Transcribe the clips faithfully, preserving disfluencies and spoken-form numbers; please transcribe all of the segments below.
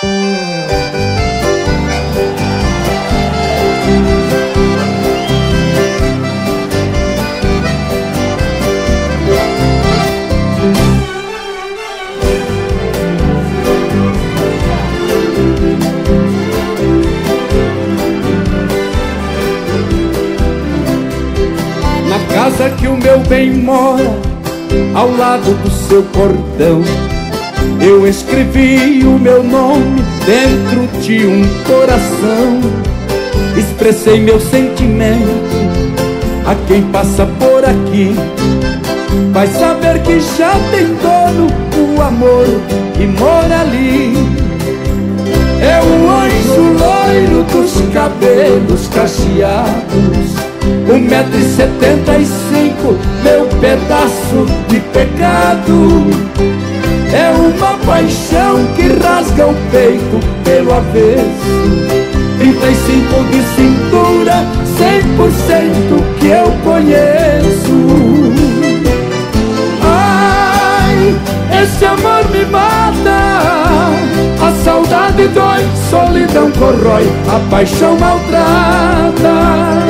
Casa que o meu bem mora, ao lado do seu portão, eu escrevi o meu nome dentro de um coração. Expressei meu sentimento a quem passa por aqui. Vai saber que já tem dono o amor que mora ali. É o anjo loiro dos cabelos cacheados, um metro e setenta e cinco, meu pedaço de pecado. É uma paixão que rasga o peito pelo avesso, trinta e cinco de cintura, cem por cento que eu conheço. Ai, esse amor me mata, a saudade dói, solidão corrói, a paixão maltrata.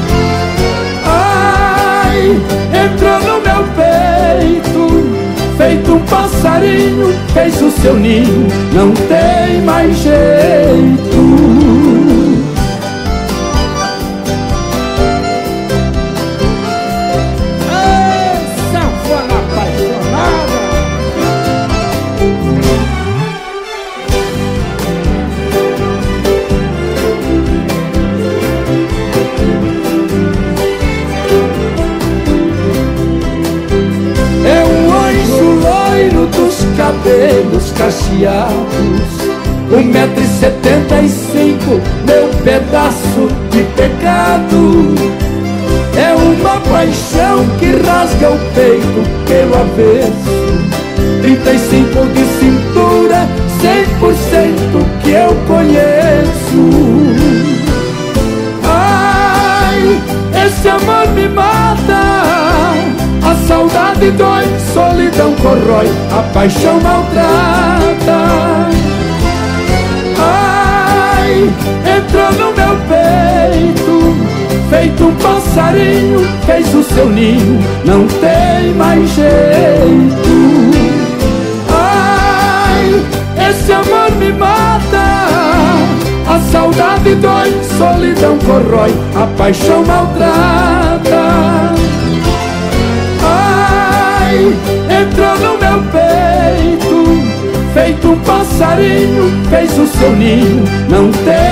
Entrou no meu peito, feito um passarinho, fez o seu ninho, não tem mais jeito. Cabelos cacheados, um metro e setenta e cinco, meu pedaço de pecado. É uma paixão que rasga o peito pelo avesso, trinta e cinco de cintura, cem por cento que eu conheço. Ai, esse amor me mata, a saudade dói, solidão corrói, a paixão maltrata. Ai, entrou no meu peito, feito um passarinho, fez o seu ninho, não tem mais jeito. Ai, esse amor me mata, a saudade dói, solidão corrói, a paixão maltrata. Entrou no meu peito, feito um passarinho, fez o seu ninho, não tem